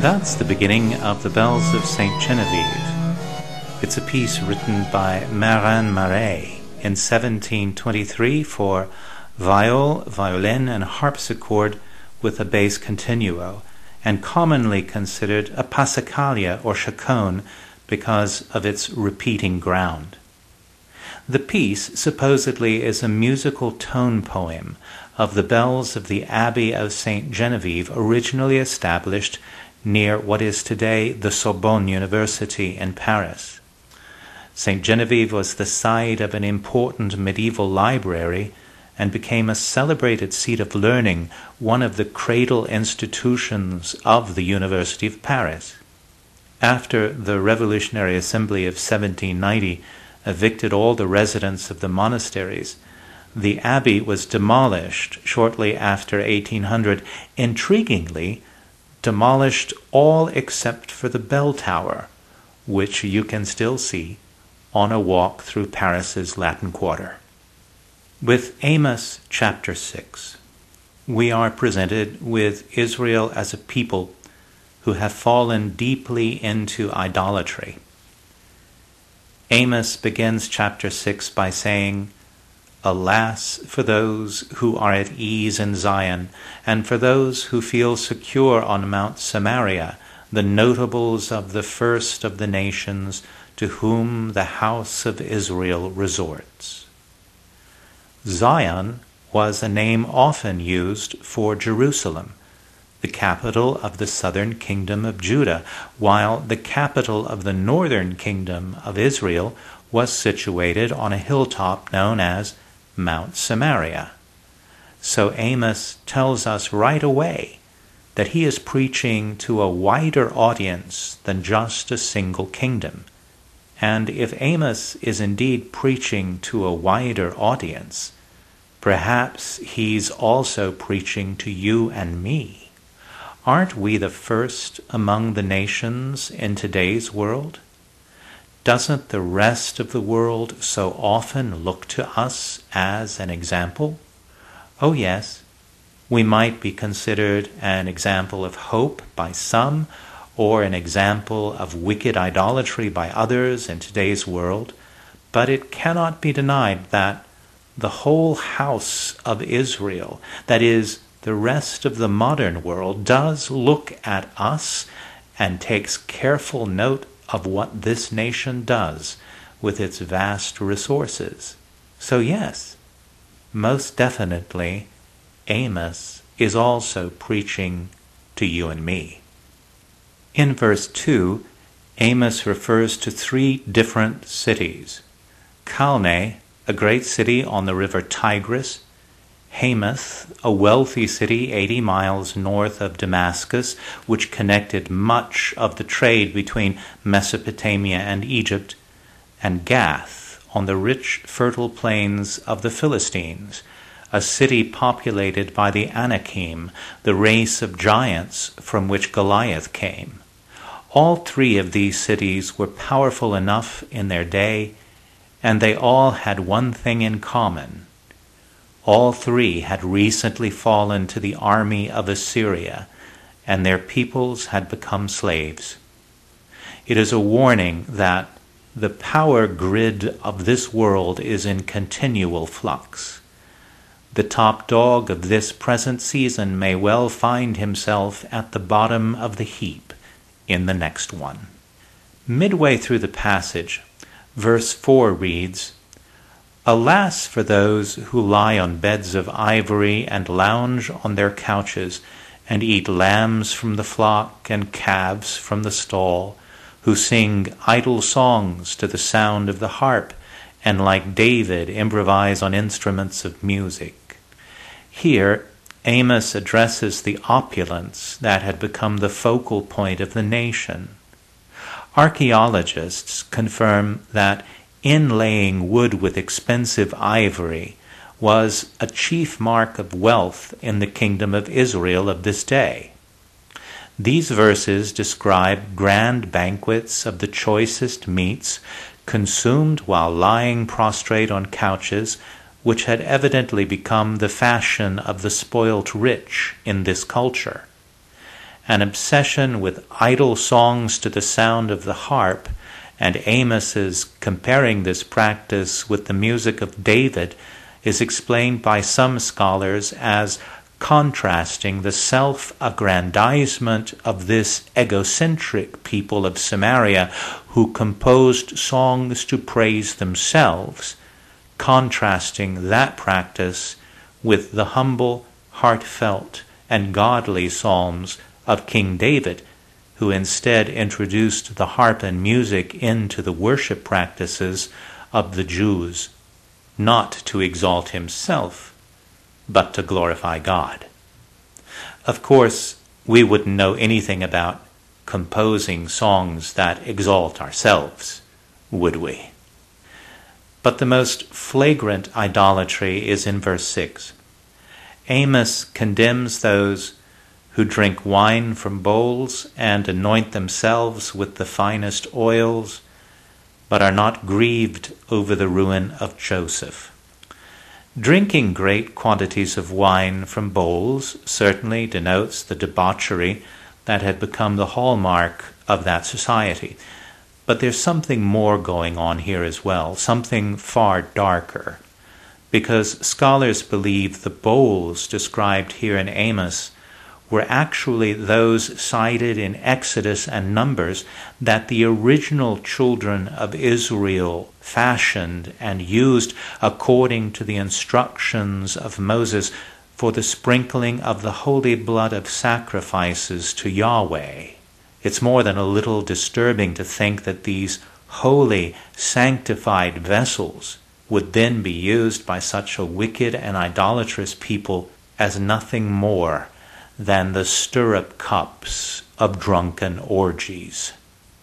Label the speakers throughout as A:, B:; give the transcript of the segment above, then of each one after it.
A: That's the beginning of The Bells of St. Genevieve. It's a piece written by Marin Marais in 1723 for viol, violin, and harpsichord with a bass continuo, and commonly considered a passacaglia or chaconne because of its repeating ground. The piece supposedly is a musical tone poem of the bells of the Abbey of St. Genevieve, originally established near what is today the Sorbonne University in Paris. St. Genevieve was the site of an important medieval library and became a celebrated seat of learning, one of the cradle institutions of the University of Paris. After the Revolutionary Assembly of 1790 evicted all the residents of the monasteries, the abbey was demolished shortly after 1800, intriguingly demolished all except for the bell tower, which you can still see on a walk through Paris's Latin Quarter. With Amos chapter 6, we are presented with Israel as a people who have fallen deeply into idolatry. Amos begins chapter 6 by saying, "Alas for those who are at ease in Zion, and for those who feel secure on Mount Samaria, the notables of the first of the nations to whom the house of Israel resorts." Zion was a name often used for Jerusalem, the capital of the southern kingdom of Judah, while the capital of the northern kingdom of Israel was situated on a hilltop known as Mount Samaria. So Amos tells us right away that he is preaching to a wider audience than just a single kingdom. And if Amos is indeed preaching to a wider audience, perhaps he's also preaching to you and me. Aren't we the first among the nations in today's world? Doesn't the rest of the world so often look to us as an example? Oh yes, we might be considered an example of hope by some, or an example of wicked idolatry by others in today's world, but it cannot be denied that the whole house of Israel, that is, the rest of the modern world, does look at us and takes careful note of what this nation does with its vast resources. So yes, most definitely, Amos is also preaching to you and me. In verse 2, Amos refers to 3 different cities: Calneh, a great city on the river Tigris; Hamath, a wealthy city 80 miles north of Damascus, which connected much of the trade between Mesopotamia and Egypt; and Gath, on the rich, fertile plains of the Philistines, a city populated by the Anakim, the race of giants from which Goliath came. All 3 of these cities were powerful enough in their day, and they all had one thing in common. All 3 had recently fallen to the army of Assyria, and their peoples had become slaves. It is a warning that the power grid of this world is in continual flux. The top dog of this present season may well find himself at the bottom of the heap in the next one. Midway through the passage, verse 4 reads, "Alas for those who lie on beds of ivory and lounge on their couches and eat lambs from the flock and calves from the stall, who sing idle songs to the sound of the harp and like David improvise on instruments of music." Here, Amos addresses the opulence that had become the focal point of the nation. Archaeologists confirm that inlaying wood with expensive ivory was a chief mark of wealth in the kingdom of Israel of this day. These verses describe grand banquets of the choicest meats consumed while lying prostrate on couches, which had evidently become the fashion of the spoilt rich in this culture. an obsession with idle songs to the sound of the harp, and Amos is comparing this practice with the music of David, is explained by some scholars as contrasting the self-aggrandizement of this egocentric people of Samaria who composed songs to praise themselves, contrasting that practice with the humble, heartfelt, and godly psalms of King David, who instead introduced the harp and music into the worship practices of the Jews, not to exalt himself, but to glorify God. Of course, we wouldn't know anything about composing songs that exalt ourselves, would we? But the most flagrant idolatry is in verse 6. Amos condemns those who drink wine from bowls and anoint themselves with the finest oils, but are not grieved over the ruin of Joseph. Drinking great quantities of wine from bowls certainly denotes the debauchery that had become the hallmark of that society. But there's something more going on here as well, something far darker, because scholars believe the bowls described here in Amos were actually those cited in Exodus and Numbers that the original children of Israel fashioned and used according to the instructions of Moses for the sprinkling of the holy blood of sacrifices to Yahweh. It's more than a little disturbing to think that these holy, sanctified vessels would then be used by such a wicked and idolatrous people as nothing more than the stirrup cups of drunken orgies.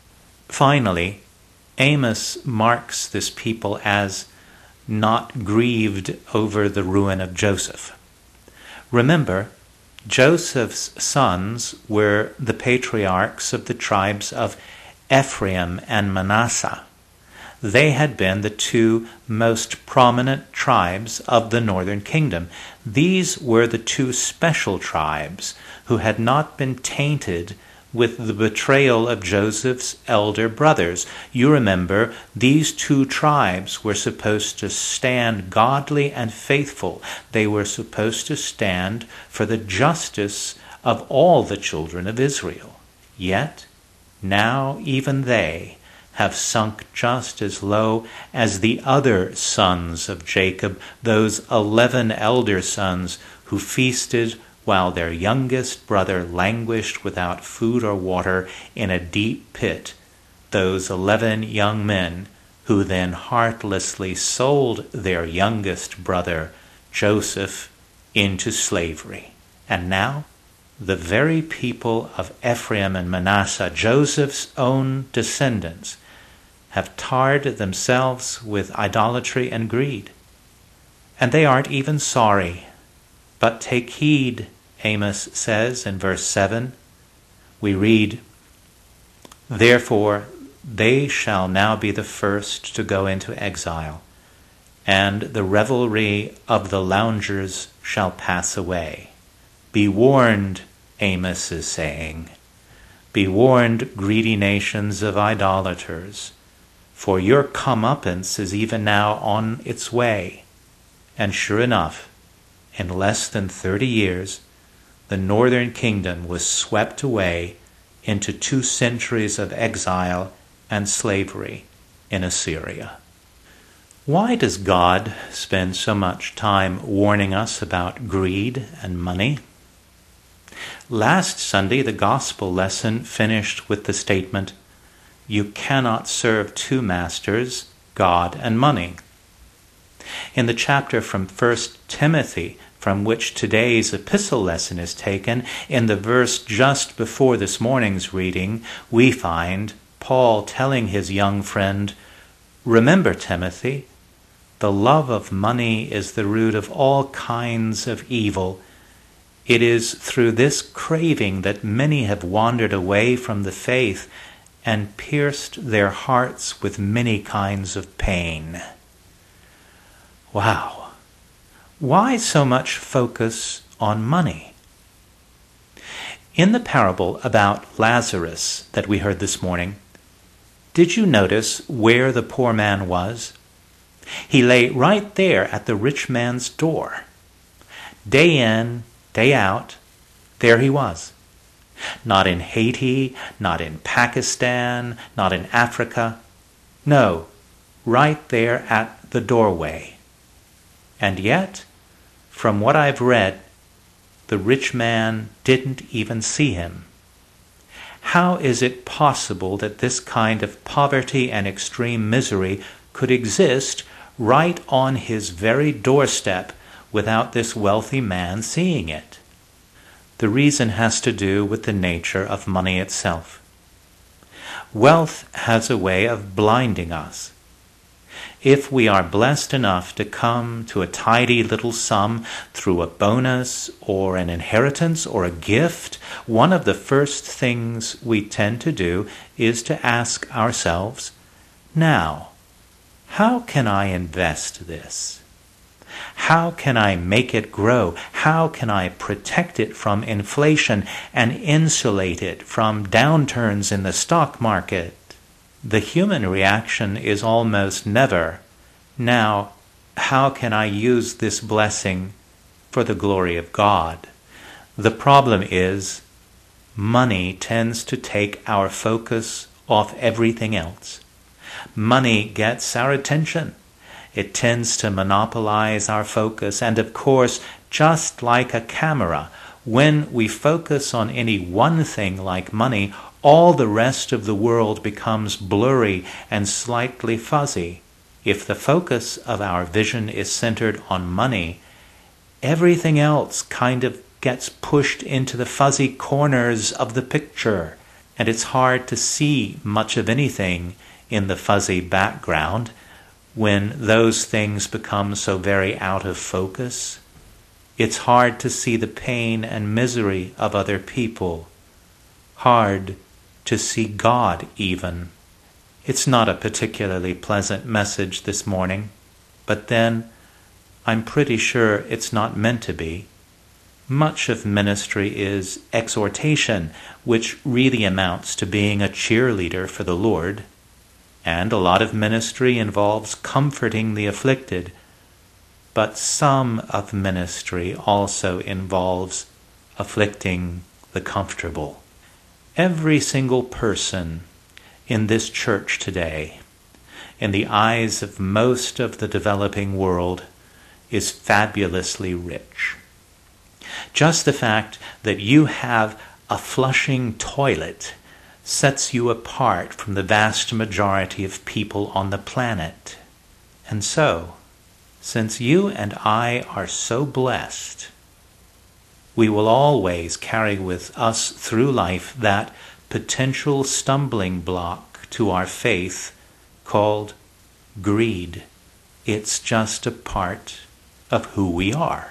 A: Finally, Amos marks this people as not grieved over the ruin of Joseph. Remember, Joseph's sons were the patriarchs of the tribes of Ephraim and Manasseh. They had been the two most prominent tribes of the northern kingdom. These were the two special tribes who had not been tainted with the betrayal of Joseph's elder brothers. You remember, these two tribes were supposed to stand godly and faithful. They were supposed to stand for the justice of all the children of Israel. Yet, now even they have sunk just as low as the other sons of Jacob, those 11 elder sons who feasted while their youngest brother languished without food or water in a deep pit, those 11 young men who then heartlessly sold their youngest brother, Joseph, into slavery. And now, the very people of Ephraim and Manasseh, Joseph's own descendants, have tarred themselves with idolatry and greed. And they aren't even sorry. But take heed, Amos says in verse 7. We read, "Therefore they shall now be the first to go into exile, and the revelry of the loungers shall pass away." Be warned, Amos is saying. Be warned, greedy nations of idolaters, for your comeuppance is even now on its way. And sure enough, in less than 30 years, the northern kingdom was swept away into 2 centuries of exile and slavery in Assyria. Why does God spend so much time warning us about greed and money? Last Sunday, the gospel lesson finished with the statement, "You cannot serve 2 masters, God and money." In the chapter from 1 Timothy, from which today's epistle lesson is taken, in the verse just before this morning's reading, we find Paul telling his young friend, "Remember, Timothy, the love of money is the root of all kinds of evil. It is through this craving that many have wandered away from the faith and pierced their hearts with many kinds of pain." Wow. Why so much focus on money? In the parable about Lazarus that we heard this morning, did you notice where the poor man was? He lay right there at the rich man's door. Day in, day out, there he was. Not in Haiti, not in Pakistan, not in Africa. No, right there at the doorway. And yet, from what I've read, the rich man didn't even see him. How is it possible that this kind of poverty and extreme misery could exist right on his very doorstep without this wealthy man seeing it? The reason has to do with the nature of money itself. Wealth has a way of blinding us. If we are blessed enough to come to a tidy little sum through a bonus or an inheritance or a gift, one of the first things we tend to do is to ask ourselves, now, how can I invest this? How can I make it grow? How can I protect it from inflation and insulate it from downturns in the stock market? The human reaction is almost never, now, how can I use this blessing for the glory of God? The problem is, money tends to take our focus off everything else. Money gets our attention. It tends to monopolize our focus, and of course, just like a camera, when we focus on any one thing like money, all the rest of the world becomes blurry and slightly fuzzy. If the focus of our vision is centered on money, everything else kind of gets pushed into the fuzzy corners of the picture, and it's hard to see much of anything in the fuzzy background when those things become so very out of focus. It's hard to see the pain and misery of other people. Hard to see God even. It's not a particularly pleasant message this morning, but then I'm pretty sure it's not meant to be. Much of ministry is exhortation, which really amounts to being a cheerleader for the Lord. And a lot of ministry involves comforting the afflicted, but some of ministry also involves afflicting the comfortable. Every single person in this church today, in the eyes of most of the developing world, is fabulously rich. Just the fact that you have a flushing toilet sets you apart from the vast majority of people on the planet. And so, since you and I are so blessed, we will always carry with us through life that potential stumbling block to our faith called greed. It's just a part of who we are.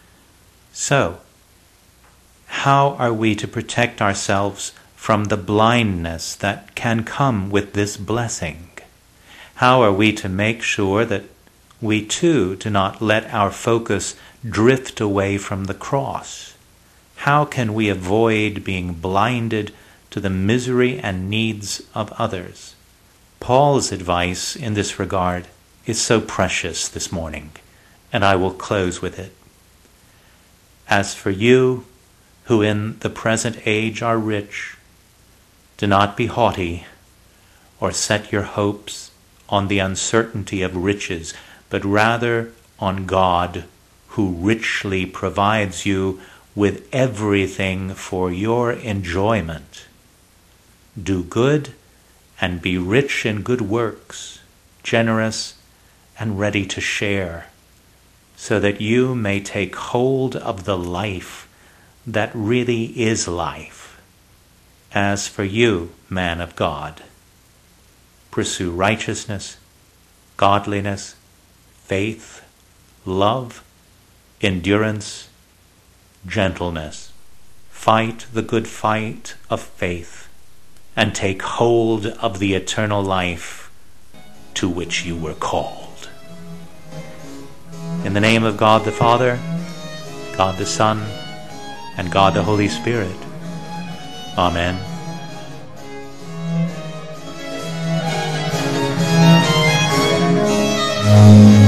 A: So, how are we to protect ourselves from the blindness that can come with this blessing? How are we to make sure that we too do not let our focus drift away from the cross? How can we avoid being blinded to the misery and needs of others? Paul's advice in this regard is so precious this morning, and I will close with it. As for you, who in the present age are rich, do not be haughty or set your hopes on the uncertainty of riches, but rather on God, who richly provides you with everything for your enjoyment. Do good and be rich in good works, generous and ready to share, so that you may take hold of the life that really is life. As for you, man of God, pursue righteousness, godliness, faith, love, endurance, gentleness. Fight the good fight of faith, and take hold of the eternal life to which you were called. In the name of God the Father, God the Son, and God the Holy Spirit, Amen.